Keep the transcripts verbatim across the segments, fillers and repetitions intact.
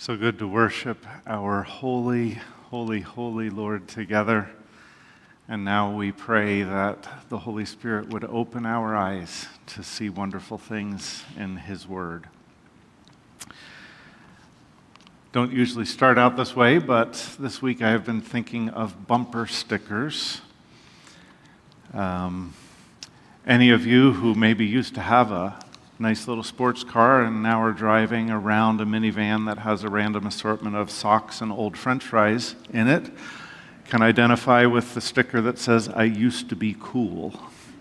So good to worship our holy, holy, holy Lord together. And now we pray that the Holy Spirit would open our eyes to see wonderful things in His Word. Don't usually start out this way, but this week I have been thinking of bumper stickers. Um, any of you who maybe used to have a nice little sports car and now are driving around a minivan that has a random assortment of socks and old French fries in it can identify with the sticker that says, "I used to be cool."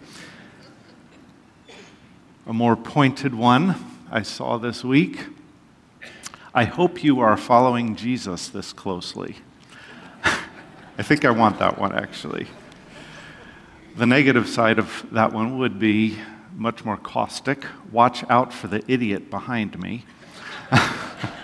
A more pointed one I saw this week: "I hope you are following Jesus this closely." I think I want that one, actually. The negative side of that one would be much more caustic. "Watch out for the idiot behind me." uh,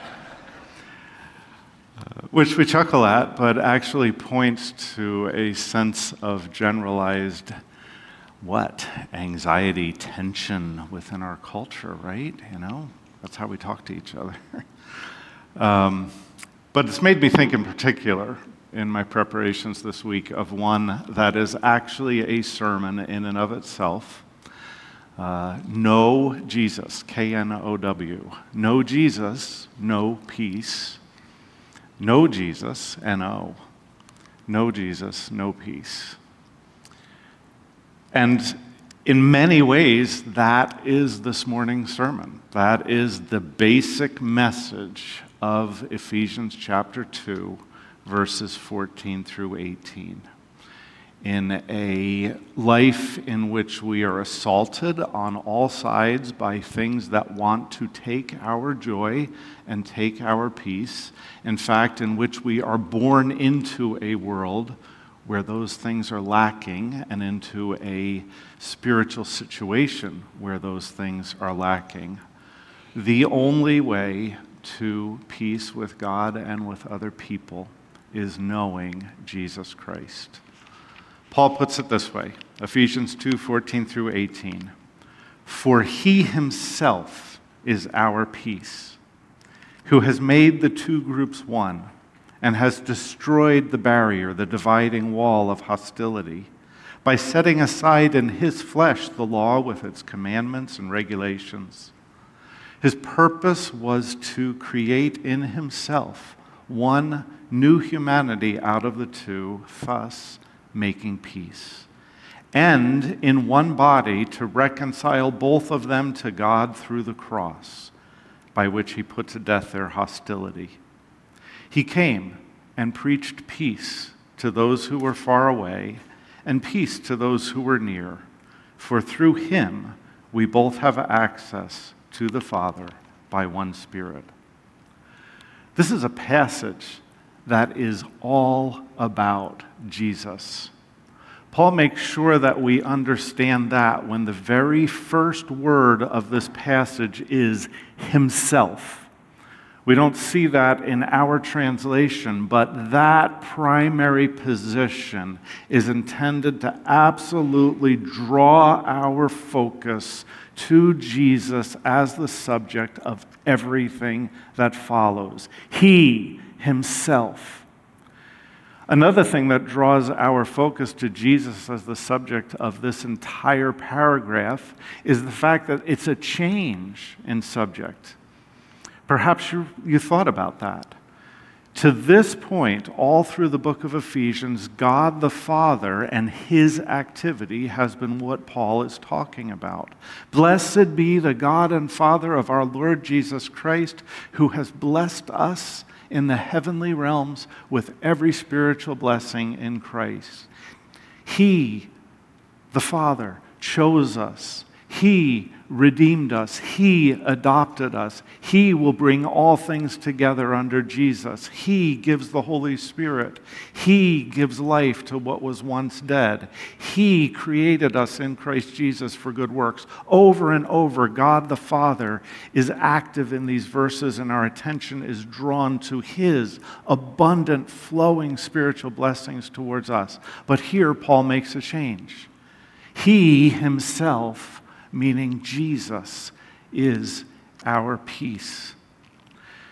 which we chuckle at, but actually points to a sense of generalized, what? Anxiety, tension within our culture, right? You know, that's how we talk to each other. um, but it's made me think in particular, in my preparations this week, of one that is actually a sermon in and of itself. Uh, know Jesus, K N O W. Know Jesus, no peace. Know Jesus, N O. Know Jesus, no peace. And in many ways, that is this morning's sermon. That is the basic message of Ephesians chapter two, verses fourteen through eighteen. In a life in which we are assaulted on all sides by things that want to take our joy and take our peace, in fact, in which we are born into a world where those things are lacking and into a spiritual situation where those things are lacking, the only way to peace with God and with other people is knowing Jesus Christ. Paul puts it this way, Ephesians two, fourteen through eighteen. "For he himself is our peace, who has made the two groups one, and has destroyed the barrier, the dividing wall of hostility, by setting aside in his flesh the law with its commandments and regulations. His purpose was to create in himself one new humanity out of the two, thus making peace, and in one body to reconcile both of them to God through the cross, by which he put to death their hostility. He came and preached peace to those who were far away, and peace to those who were near, for through him we both have access to the Father by one Spirit." This is a passage that is all about Jesus. Paul makes sure that we understand that when the very first word of this passage is himself. We don't see that in our translation, but that primary position is intended to absolutely draw our focus to Jesus as the subject of everything that follows. He himself. Another thing that draws our focus to Jesus as the subject of this entire paragraph is the fact that it's a change in subject. Perhaps you, you thought about that. To this point, all through the book of Ephesians, God the Father and his activity has been what Paul is talking about. "Blessed be the God and Father of our Lord Jesus Christ, who has blessed us in the heavenly realms with every spiritual blessing in Christ." He, the Father, chose us. He redeemed us. He adopted us. He will bring all things together under Jesus. He gives the Holy Spirit. He gives life to what was once dead. He created us in Christ Jesus for good works. Over and over, God the Father is active in these verses, and our attention is drawn to his abundant, flowing spiritual blessings towards us. But here, Paul makes a change. He himself, meaning Jesus, is our peace.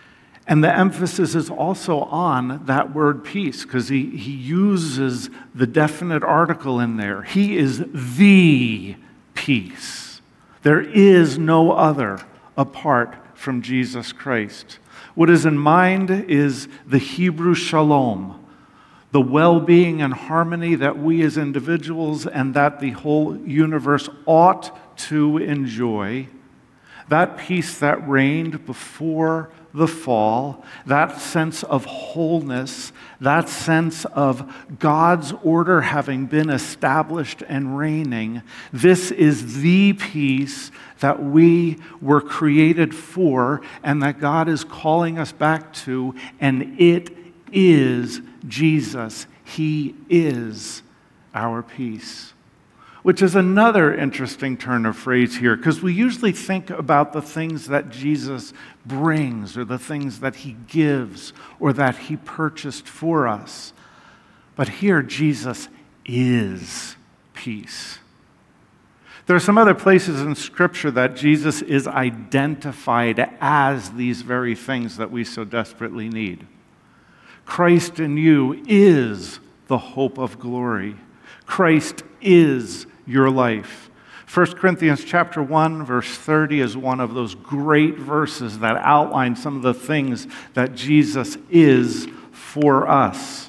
And the emphasis is also on that word peace, because he, he uses the definite article in there. He is the peace. There is no other apart from Jesus Christ. What is in mind is the Hebrew shalom, the well-being and harmony that we as individuals and that the whole universe ought to enjoy. That peace that reigned before the fall, that sense of wholeness, that sense of God's order having been established and reigning. This is the peace that we were created for and that God is calling us back to, and it is Jesus. He is our peace. Which is another interesting turn of phrase here, because we usually think about the things that Jesus brings or the things that he gives or that he purchased for us. But here, Jesus is peace. There are some other places in Scripture that Jesus is identified as these very things that we so desperately need. Christ in you is the hope of glory. Christ is your life. First Corinthians chapter one, verse thirty is one of those great verses that outline some of the things that Jesus is for us.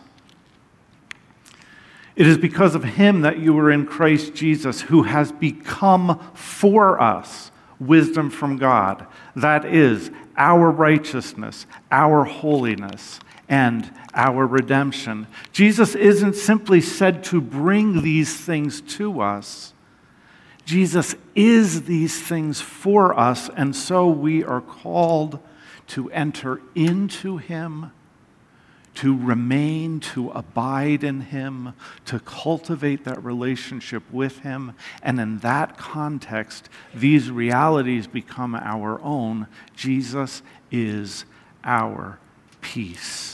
It is because of him that you are in Christ Jesus, who has become for us wisdom from God. That is our righteousness, our holiness, and our redemption. Jesus isn't simply said to bring these things to us. Jesus is these things for us, and so we are called to enter into him, to remain, to abide in him, to cultivate that relationship with him. And in that context, these realities become our own. Jesus is our peace.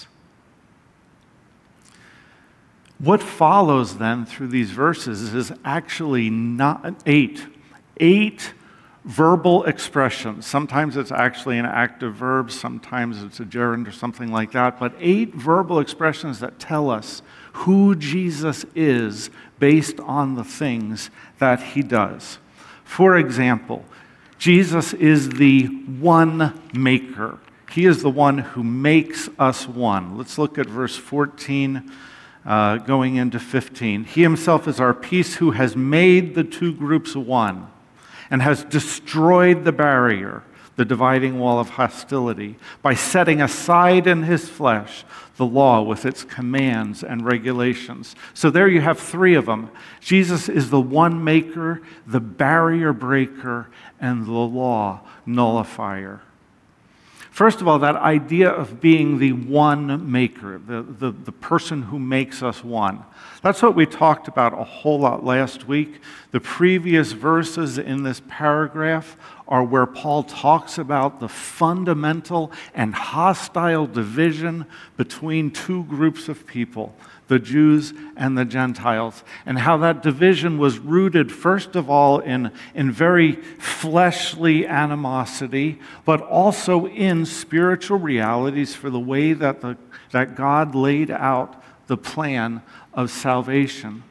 What follows then through these verses is actually not eight, eight verbal expressions. Sometimes it's actually an active verb, sometimes it's a gerund or something like that, but eight verbal expressions that tell us who Jesus is based on the things that he does. For example, Jesus is the one maker. He is the one who makes us one. Let's look at verse fourteen. Uh, going into fifteen. He himself is our peace, who has made the two groups one and has destroyed the barrier, the dividing wall of hostility, by setting aside in his flesh the law with its commands and regulations. So there you have three of them. Jesus is the one maker, the barrier breaker, and the law nullifier. First of all, that idea of being the one maker, the, the, the person who makes us one. That's what we talked about a whole lot last week. The previous verses in this paragraph are where Paul talks about the fundamental and hostile division between two groups of people, the Jews and the Gentiles, and how that division was rooted, first of all, in, in very fleshly animosity, but also in spiritual realities for the way that, the, that God laid out the plan of salvation.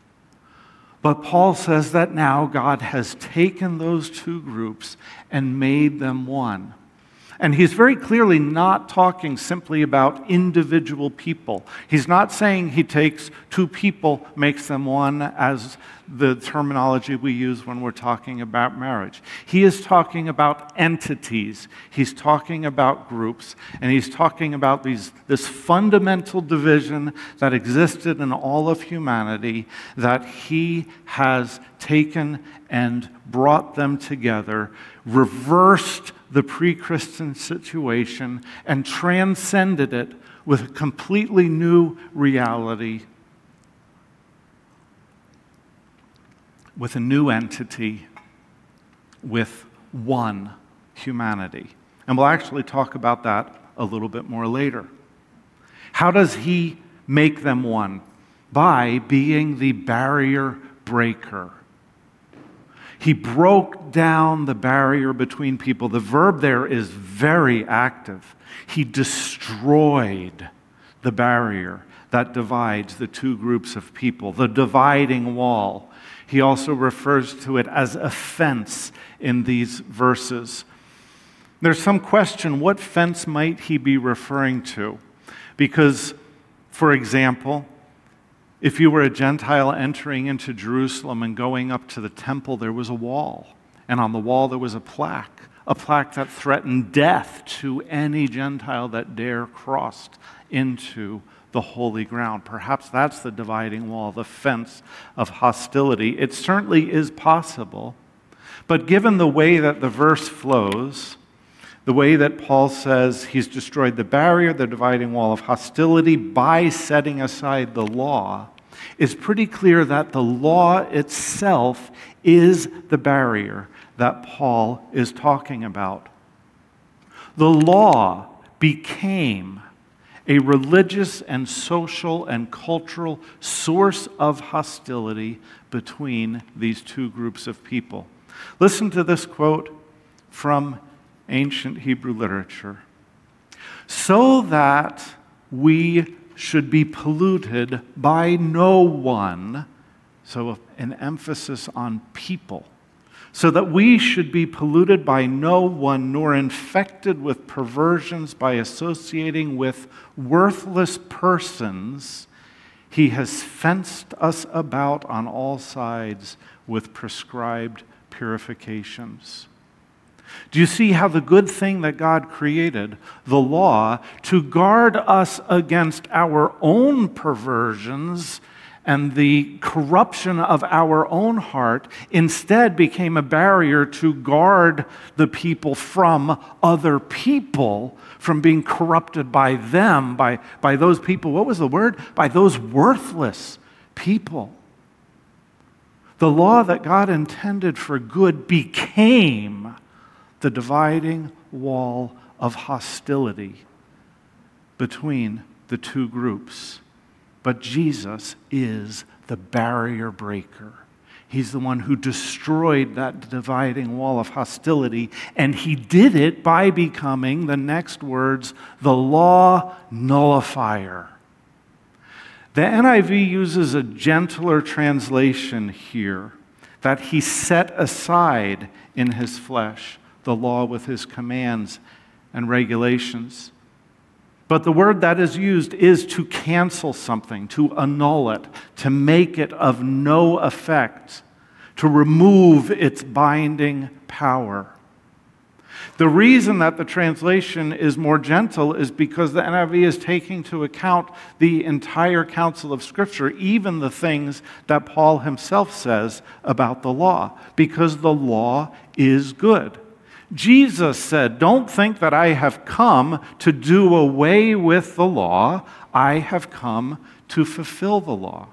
But Paul says that now God has taken those two groups and made them one. And he's very clearly not talking simply about individual people. He's not saying he takes two people, makes them one, as the terminology we use when we're talking about marriage. He is talking about entities. He's talking about groups. And he's talking about these, this fundamental division that existed in all of humanity that he has taken and brought them together, reversed the pre-Christian situation, and transcended it with a completely new reality, with a new entity, with one humanity. And we'll actually talk about that a little bit more later. How does he make them one? By being the barrier breaker. He broke down the barrier between people. The verb there is very active. He destroyed the barrier that divides the two groups of people, the dividing wall. He also refers to it as a fence in these verses. There's some question, what fence might he be referring to? Because, for example, if you were a Gentile entering into Jerusalem and going up to the temple, there was a wall. And on the wall there was a plaque, a plaque that threatened death to any Gentile that dare crossed into the holy ground. Perhaps that's the dividing wall, the fence of hostility. It certainly is possible. But given the way that the verse flows, the way that Paul says he's destroyed the barrier, the dividing wall of hostility, by setting aside the law, it's pretty clear that the law itself is the barrier that Paul is talking about. The law became a religious and social and cultural source of hostility between these two groups of people. Listen to this quote from ancient Hebrew literature. So that we should be polluted by no one, so an emphasis on people, so that we should be polluted by no one, nor infected with perversions by associating with worthless persons, he has fenced us about on all sides with prescribed purifications. Do you see how the good thing that God created, the law, to guard us against our own perversions and the corruption of our own heart, instead became a barrier to guard the people from other people, from being corrupted by them, by, by those people, what was the word? By those worthless people. The law that God intended for good became the dividing wall of hostility between the two groups. But Jesus is the barrier breaker. He's the one who destroyed that dividing wall of hostility, and he did it by becoming, the next words, the law nullifier. The N I V uses a gentler translation here, that he set aside in his flesh the law with his commands and regulations. But the word that is used is to cancel something, to annul it, to make it of no effect, to remove its binding power. The reason that the translation is more gentle is because the N I V is taking into account the entire counsel of Scripture, even the things that Paul himself says about the law, because the law is good. Jesus said, "Don't think that I have come to do away with the law. I have come to fulfill the law."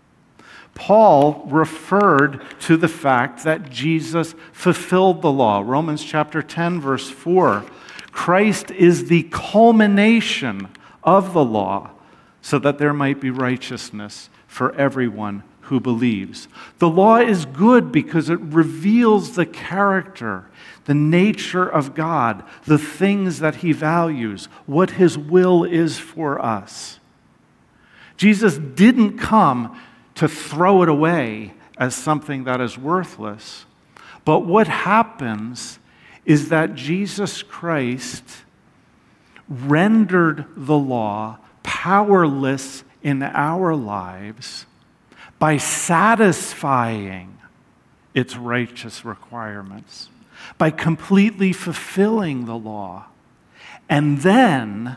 Paul referred to the fact that Jesus fulfilled the law. Romans chapter ten, verse four. Christ is the culmination of the law, so that there might be righteousness for everyone who believes. The law is good because it reveals the character, the nature of God, the things that he values, what his will is for us. Jesus didn't come to throw it away as something that is worthless. But what happens is that Jesus Christ rendered the law powerless in our lives by satisfying its righteous requirements, by completely fulfilling the law, and then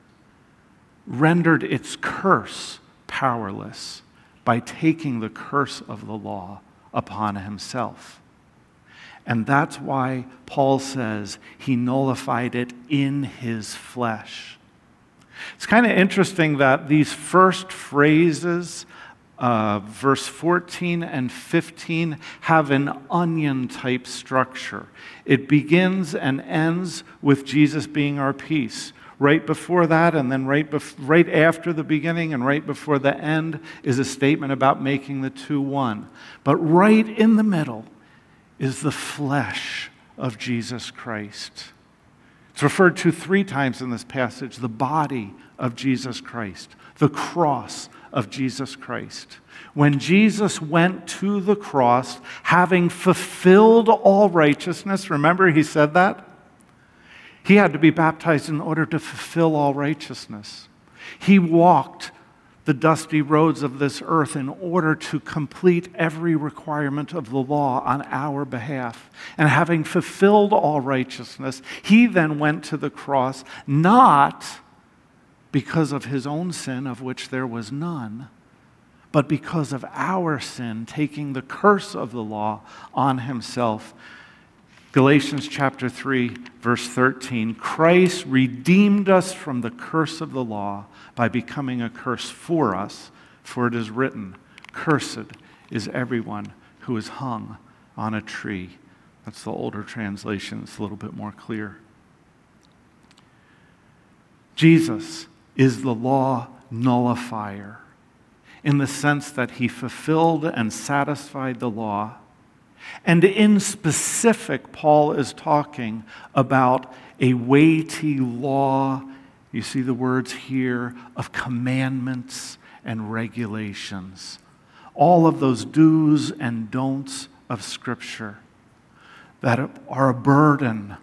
rendered its curse powerless by taking the curse of the law upon himself. And that's why Paul says he nullified it in his flesh. It's kind of interesting that these first phrases, uh, verse fourteen and fifteen, have an onion-type structure. It begins and ends with Jesus being our peace. Right before that, and then right, bef- right after the beginning and right before the end is a statement about making the two one. But right in the middle is the flesh of Jesus Christ. It's referred to three times in this passage: the body of Jesus Christ, the cross of Jesus Christ. When Jesus went to the cross, having fulfilled all righteousness, remember he said that? He had to be baptized in order to fulfill all righteousness. He walked the dusty roads of this earth in order to complete every requirement of the law on our behalf. And having fulfilled all righteousness, he then went to the cross, not because of his own sin, of which there was none, but because of our sin, taking the curse of the law on himself. Galatians chapter three, verse thirteen, Christ redeemed us from the curse of the law by becoming a curse for us, for it is written, cursed is everyone who is hung on a tree. That's the older translation. It's a little bit more clear. Jesus is the law nullifier in the sense that he fulfilled and satisfied the law. And in specific, Paul is talking about a weighty law. You see the words here of commandments and regulations. All of those do's and don'ts of Scripture that are a burden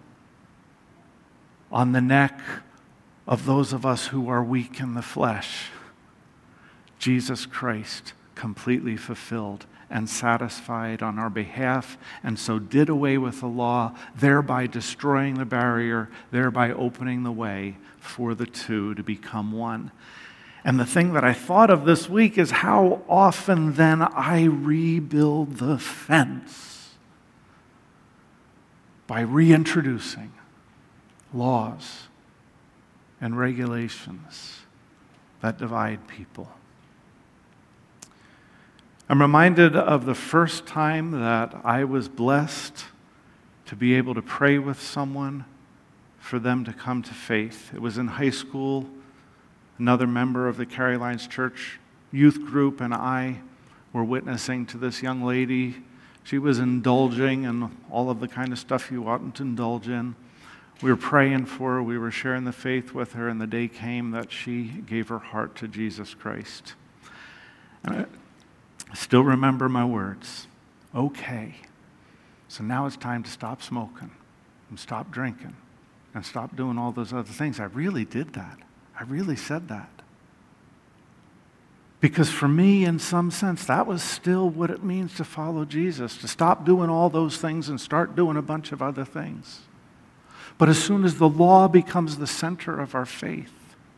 on the neck of those of us who are weak in the flesh. Jesus Christ completely fulfilled and satisfied on our behalf, and so did away with the law, thereby destroying the barrier, thereby opening the way for the two to become one. And the thing that I thought of this week is how often then I rebuild the fence by reintroducing laws and regulations that divide people. I'm reminded of the first time that I was blessed to be able to pray with someone for them to come to faith. It was in high school. Another member of the Carrie Lines Church youth group and I were witnessing to this young lady. She was indulging in all of the kind of stuff you oughtn't to indulge in. We were praying for her. We were sharing the faith with her, and the day came that she gave her heart to Jesus Christ. And I, I still remember my words. Okay, so now it's time to stop smoking and stop drinking and stop doing all those other things. I really did that. I really said that. Because for me, in some sense, that was still what it means to follow Jesus, to stop doing all those things and start doing a bunch of other things. But as soon as the law becomes the center of our faith,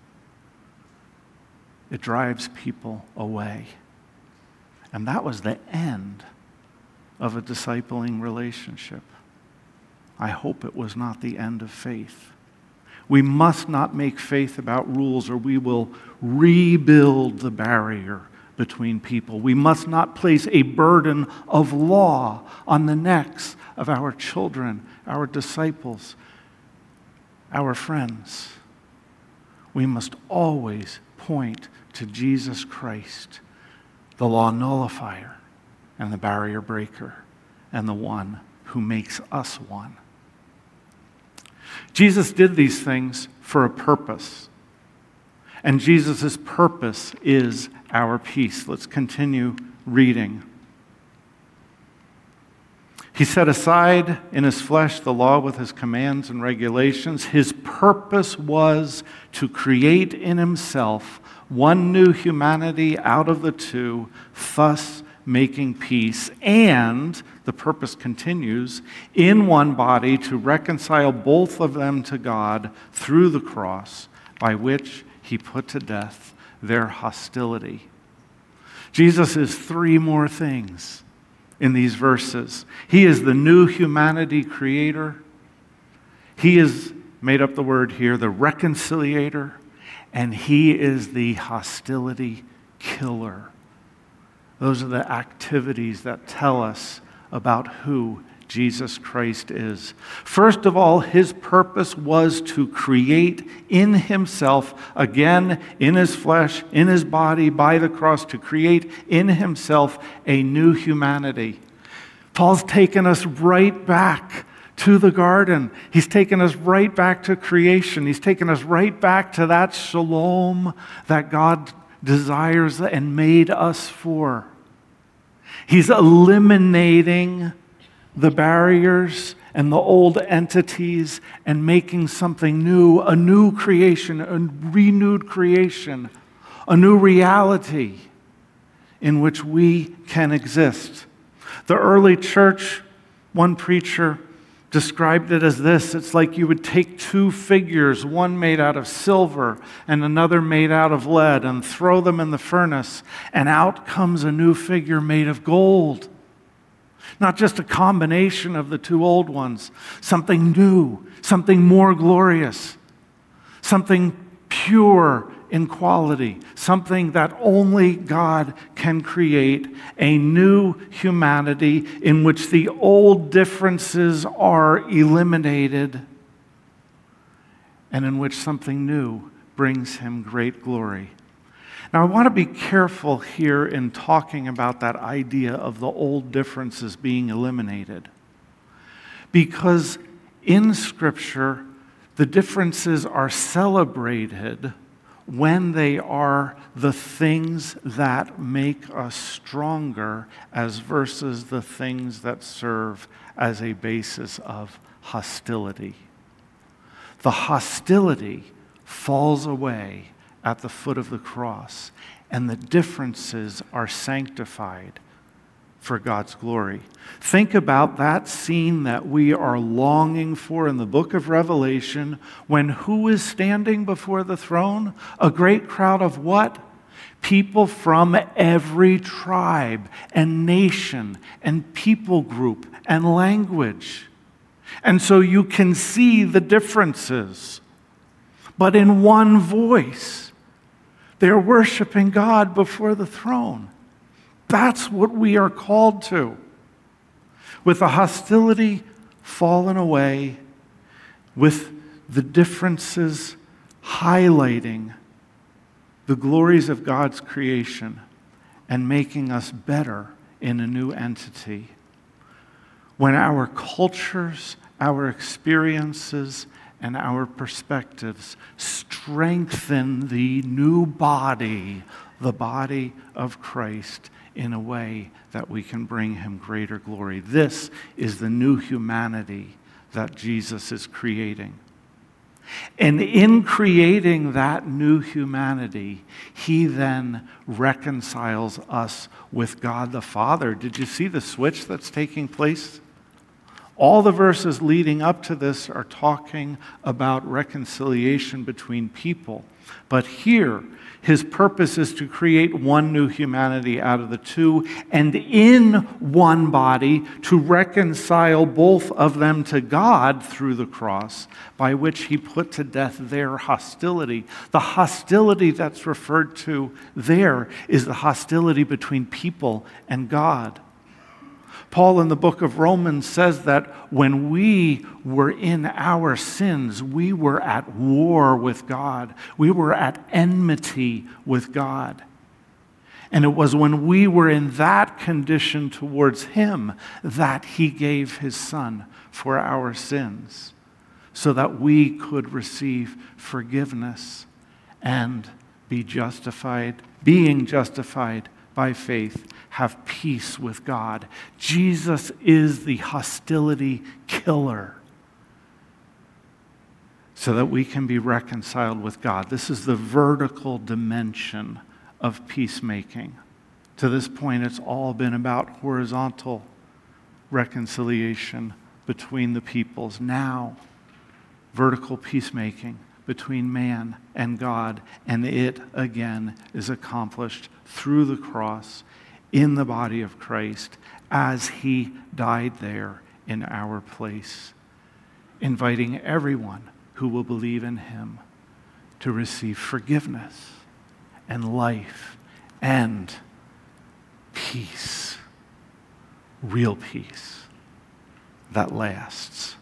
it drives people away. And that was the end of a discipling relationship. I hope it was not the end of faith. We must not make faith about rules, or we will rebuild the barrier between people. We must not place a burden of law on the necks of our children, our disciples, our friends. We must always point to Jesus Christ, the law nullifier and the barrier breaker, and the one who makes us one. Jesus did these things for a purpose, and Jesus' purpose is our peace. Let's continue reading. He set aside in his flesh the law with his commands and regulations. His purpose was to create in himself one new humanity out of the two, thus making peace. And the purpose continues, in one body to reconcile both of them to God through the cross, by which he put to death their hostility. Jesus is three more things in these verses. He is the new humanity creator. He is, made up the word here, the reconciliator. And he is the hostility killer. Those are the activities that tell us about who Jesus Christ is. First of all, his purpose was to create in himself, again, in his flesh, in his body, by the cross, to create in himself a new humanity. Paul's taken us right back to the garden. He's taken us right back to creation. He's taken us right back to that shalom that God desires and made us for. He's eliminating the barriers and the old entities and making something new, a new creation, a renewed creation, a new reality in which we can exist. The early church, one preacher described it as this: it's like you would take two figures, one made out of silver and another made out of lead, and throw them in the furnace, and out comes a new figure made of gold. Not just a combination of the two old ones, something new, something more glorious, something pure in quality, something that only God can create, a new humanity in which the old differences are eliminated and in which something new brings him great glory. Now, I want to be careful here in talking about that idea of the old differences being eliminated, because in Scripture, the differences are celebrated when they are the things that make us stronger, as versus the things that serve as a basis of hostility. The hostility falls away at the foot of the cross, and the differences are sanctified for God's glory. Think about that scene that we are longing for in the book of Revelation, when who is standing before the throne? A great crowd of what? People from every tribe and nation and people group and language. And so you can see the differences, but in one voice, they're worshiping God before the throne. That's what we are called to. With the hostility fallen away, with the differences highlighting the glories of God's creation and making us better in a new entity. When our cultures, our experiences, and our perspectives strengthen the new body, the body of Christ, in a way that we can bring him greater glory. This is the new humanity that Jesus is creating. And in creating that new humanity, he then reconciles us with God the Father. Did you see the switch that's taking place? All the verses leading up to this are talking about reconciliation between people. But here, his purpose is to create one new humanity out of the two, and in one body to reconcile both of them to God through the cross, by which he put to death their hostility. The hostility that's referred to there is the hostility between people and God. Paul in the book of Romans says that when we were in our sins, we were at war with God. We were at enmity with God. And it was when we were in that condition towards him that he gave his Son for our sins, so that we could receive forgiveness and be justified, being justified by faith, have peace with God. Jesus is the hostility killer, so that we can be reconciled with God. This is the vertical dimension of peacemaking. To this point, it's all been about horizontal reconciliation between the peoples. Now, vertical peacemaking between man and God, and it again is accomplished through the cross in the body of Christ as he died there in our place, inviting everyone who will believe in him to receive forgiveness and life and peace, real peace that lasts.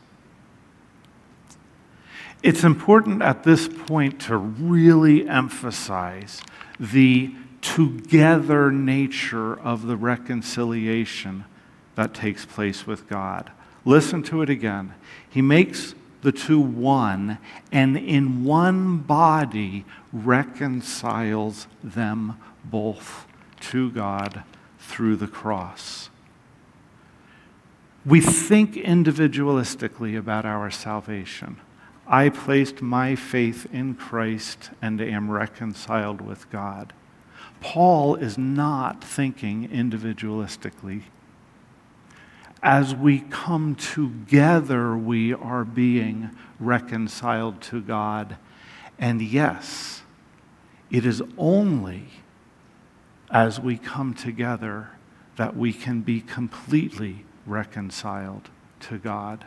It's important at this point to really emphasize the together nature of the reconciliation that takes place with God. Listen to it again. He makes the two one, and in one body reconciles them both to God through the cross. We think individualistically about our salvation. I placed my faith in Christ and am reconciled with God. Paul is not thinking individualistically. As we come together, we are being reconciled to God. And yes, it is only as we come together that we can be completely reconciled to God.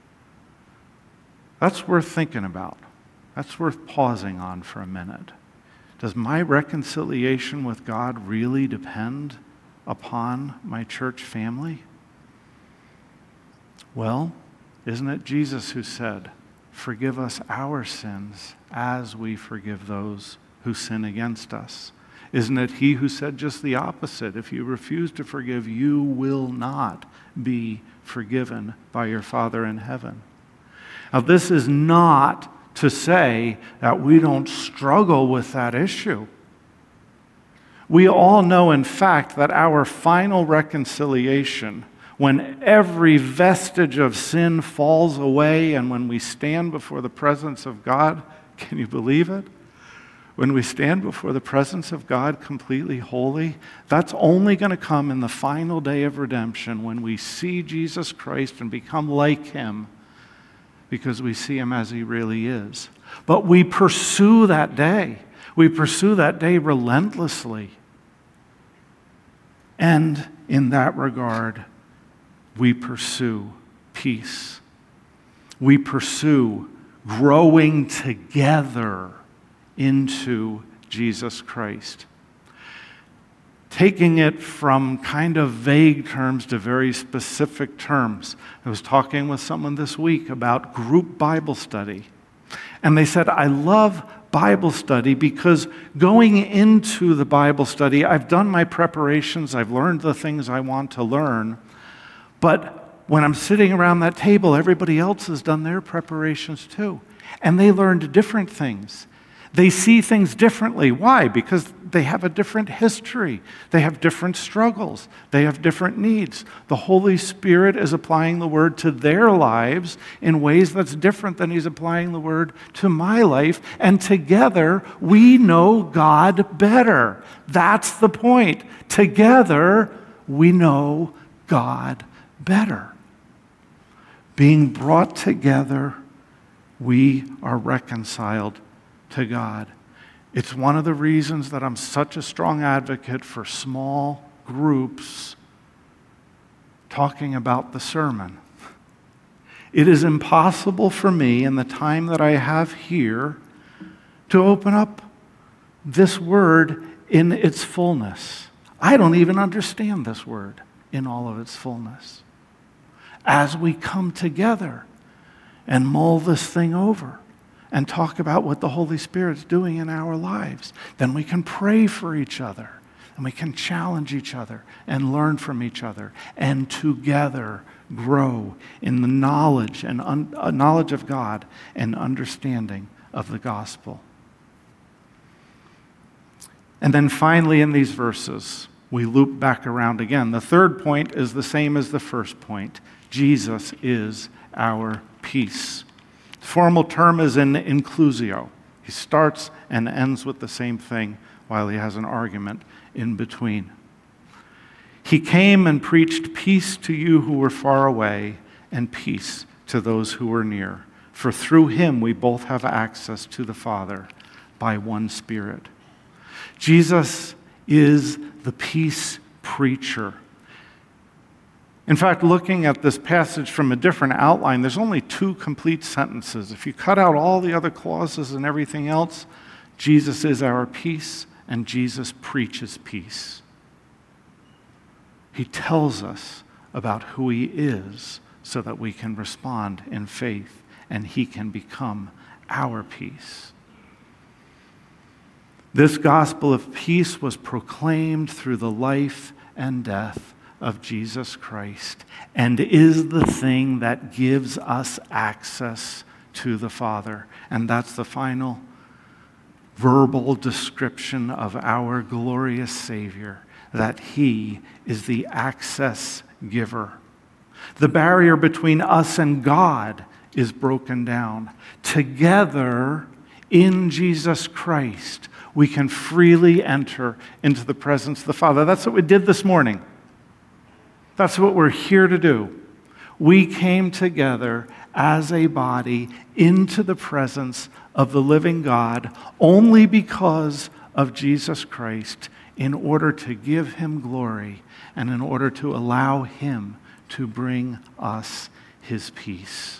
That's worth thinking about. That's worth pausing on for a minute. Does my reconciliation with God really depend upon my church family? Well, isn't it Jesus who said, "Forgive us our sins as we forgive those who sin against us"? Isn't it he who said just the opposite? If you refuse to forgive, you will not be forgiven by your Father in heaven. Now, this is not to say that we don't struggle with that issue. We all know, in fact, that our final reconciliation, when every vestige of sin falls away and when we stand before the presence of God, can you believe it? When we stand before the presence of God completely holy, that's only going to come in the final day of redemption when we see Jesus Christ and become like him because we see him as he really is. But we pursue that day. We pursue that day relentlessly. And in that regard, we pursue peace. We pursue growing together into Jesus Christ. Taking it from kind of vague terms to very specific terms. I was talking with someone this week about group Bible study. And they said, I love Bible study because going into the Bible study, I've done my preparations, I've learned the things I want to learn, but when I'm sitting around that table, everybody else has done their preparations too. And they learned different things. They see things differently. Why? Because they have a different history. They have different struggles. They have different needs. The Holy Spirit is applying the Word to their lives in ways that's different than He's applying the Word to my life. And together, we know God better. That's the point. Together, we know God better. Being brought together, we are reconciled to God. It's one of the reasons that I'm such a strong advocate for small groups talking about the sermon. It is impossible for me in the time that I have here to open up this word in its fullness. I don't even understand this word in all of its fullness. As we come together and mull this thing over, and talk about what the Holy Spirit's doing in our lives, then we can pray for each other, and we can challenge each other, and learn from each other, and together grow in the knowledge and un- uh, knowledge of God and understanding of the gospel. And then finally in these verses, we loop back around again. The third point is the same as the first point. Jesus is our peace. Formal term is in inclusio. He starts and ends with the same thing while he has an argument in between. He came and preached peace to you who were far away and peace to those who were near. For through him we both have access to the Father by one Spirit. Jesus is the peace preacher. In fact, looking at this passage from a different outline, there's only two complete sentences. If you cut out all the other clauses and everything else, Jesus is our peace, and Jesus preaches peace. He tells us about who he is so that we can respond in faith, and he can become our peace. This gospel of peace was proclaimed through the life and death of Jesus Christ and is the thing that gives us access to the Father. And that's the final verbal description of our glorious Savior, that he is the access giver. The barrier between us and God is broken down. Together in Jesus Christ, we can freely enter into the presence of the Father. That's what we did this morning. That's what we're here to do. We came together as a body into the presence of the living God only because of Jesus Christ, in order to give him glory and in order to allow him to bring us his peace.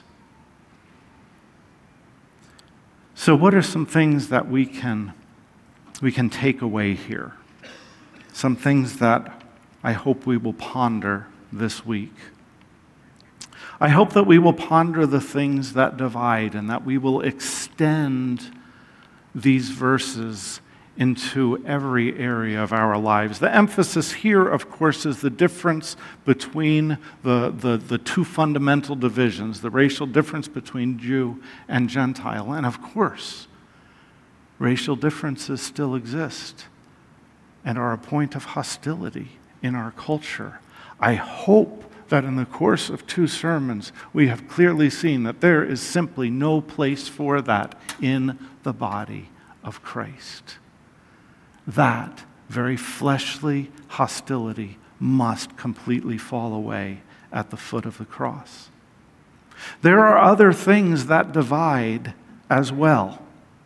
So what are some things that we can, we can take away here? Some things that I hope we will ponder this week. I hope that we will ponder the things that divide and that we will extend these verses into every area of our lives. The emphasis here, of course, is the difference between the, the, the two fundamental divisions, the racial difference between Jew and Gentile. And of course, racial differences still exist and are a point of hostility in our culture. I hope that in the course of two sermons, we have clearly seen that there is simply no place for that in the body of Christ. That very fleshly hostility must completely fall away at the foot of the cross. There are other things that divide as well.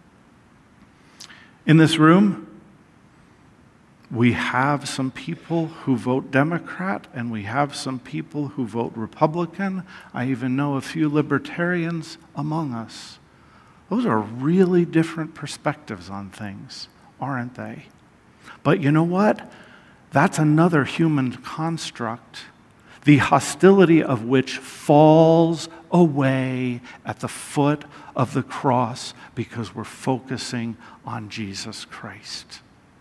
In this room, we have some people who vote Democrat, and we have some people who vote Republican. I even know a few libertarians among us. Those are really different perspectives on things, aren't they? But you know what? That's another human construct, the hostility of which falls away at the foot of the cross because we're focusing on Jesus Christ.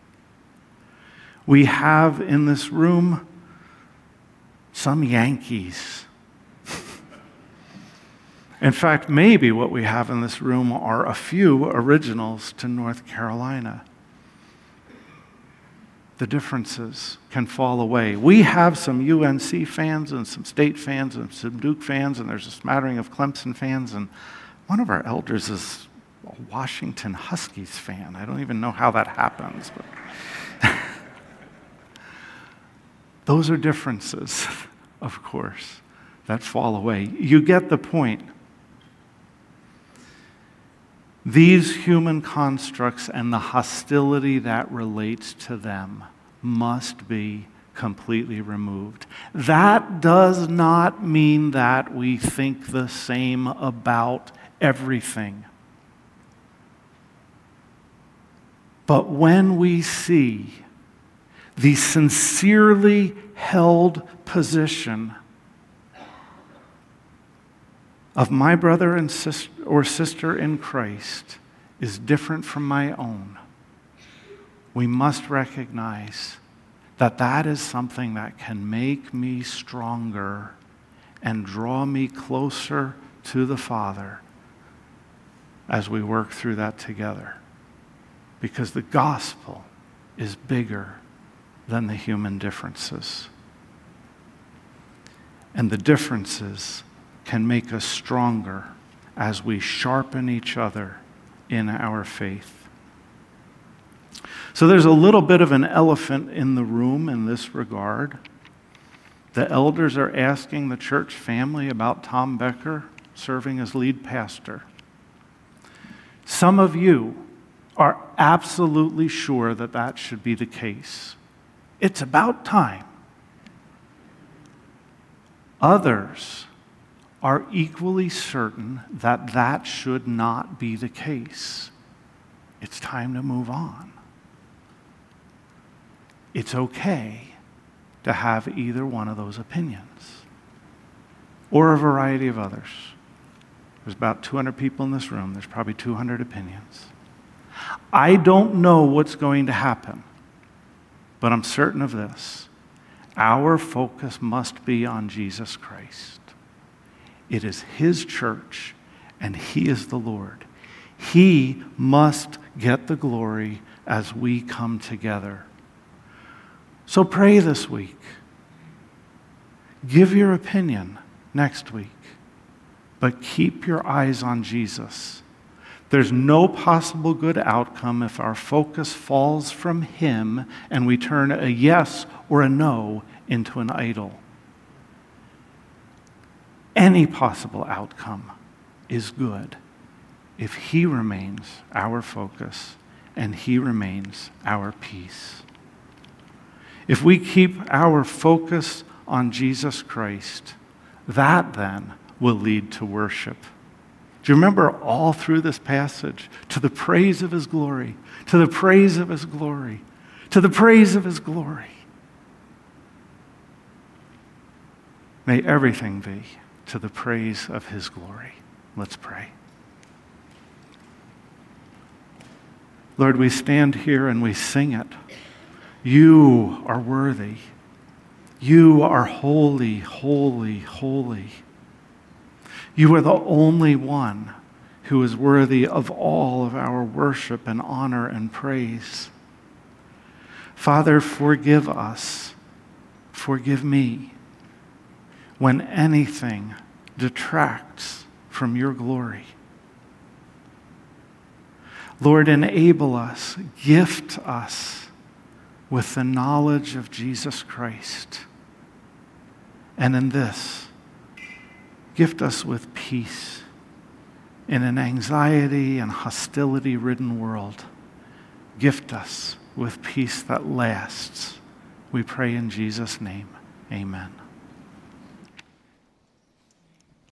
We have in this room some Yankees. In fact, maybe what we have in this room are a few originals to North Carolina. The differences can fall away. We have some U N C fans and some State fans and some Duke fans, and there's a smattering of Clemson fans, and one of our elders is a Washington Huskies fan. I don't even know how that happens, but those are differences, of course, that fall away. You get the point. These human constructs and the hostility that relates to them must be completely removed. That does not mean that we think the same about everything. But when we see the sincerely held position of my brother and sister or sister in Christ is different from my own, we must recognize that that is something that can make me stronger and draw me closer to the Father as we work through that together. Because the gospel is bigger than the human differences. And the differences can make us stronger as we sharpen each other in our faith. So there's a little bit of an elephant in the room in this regard. The elders are asking the church family about Tom Becker serving as lead pastor. Some of you are absolutely sure that that should be the case. It's about time. Others are equally certain that that should not be the case. It's time to move on. It's okay to have either one of those opinions or a variety of others. There's about two hundred people in this room. There's probably two hundred opinions. I don't know what's going to happen, but I'm certain of this. our focus must be on Jesus Christ. It is his church, and he is the Lord. He must get the glory as we come together. So pray this week. Give your opinion next week, but keep your eyes on Jesus. There's no possible good outcome if our focus falls from him and we turn a yes or a no into an idol. Any possible outcome is good if he remains our focus and he remains our peace. If we keep our focus on Jesus Christ, that then will lead to worship. Do you remember all through this passage? To the praise of his glory, to the praise of his glory, to the praise of his glory. May everything be to the praise of his glory. Let's pray. Lord, we stand here and we sing it. You are worthy. You are holy, holy, holy. You are the only one who is worthy of all of our worship and honor and praise. Father, forgive us, forgive me, when anything detracts from your glory. Lord, enable us, gift us with the knowledge of Jesus Christ. And in this, gift us with peace in an anxiety and hostility-ridden world. Gift us with peace that lasts. We pray in Jesus' name. Amen.